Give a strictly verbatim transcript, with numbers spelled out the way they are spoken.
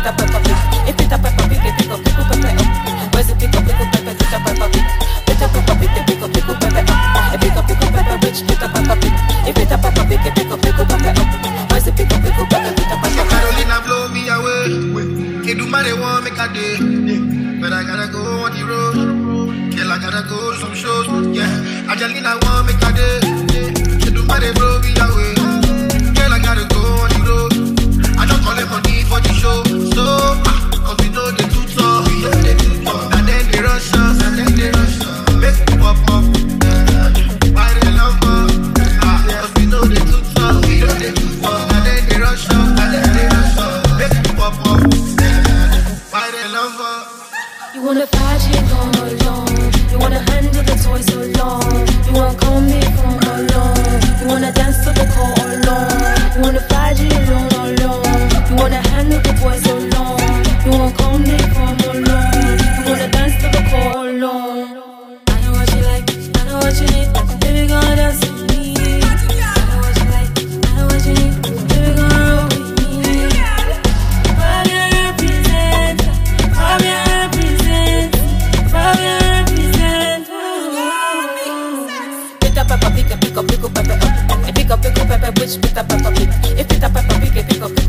Pita Peppa Pig. If Pita Peppa Pig, pick up, pick up, Peppa up. Where's the pick up, pick up, Peppa? Pita Peppa Pig. Pita Peppa Pig, pick up, pick up, Peppa up. Pick up, pick up, Peppa, which Pita Peppa Pig. If Pita Peppa Pig, pick up, pick up, Peppa up. Where's the pick up, pick up, Peppa? Pita Peppa Pig. Carolina blow me away. Can't do my want make a day, but I gotta go on the road. Girl, I gotta go to some shows. Yeah, Angelina want make a day. Can't do my blow me away. Girl, I gotta go on the road. I don't call them money for the show. So, ah, cause we know they too tough. We know they too tough. And then they rush us, and then they rush us. Make me pop up. Why they love us? Ah, cause we know they too tough. We know they too tough. And then they rush us, and then they rush us. Make me pop up. Why they love us? You wanna fight it all alone. You wanna handle the toys so long. You wanna call me from alone. You wanna dance to the call alone. You wanna fight it alone, alone. You wanna handle the boys so long. You wanna call me from alone. You wanna dance to the call alone. I know what you like, I know what you need. Baby, gonna dance with me. I know what you like, I know what you need. Baby, gonna roll with me. Fabia represent, Fabia represent, Fabia represent. Pita Peppa Pig, pick up, pick up, Peppa up. Pick up, pick up, Peppa, which Pita Peppa Pig. If Pita Peppa Pig, pick up.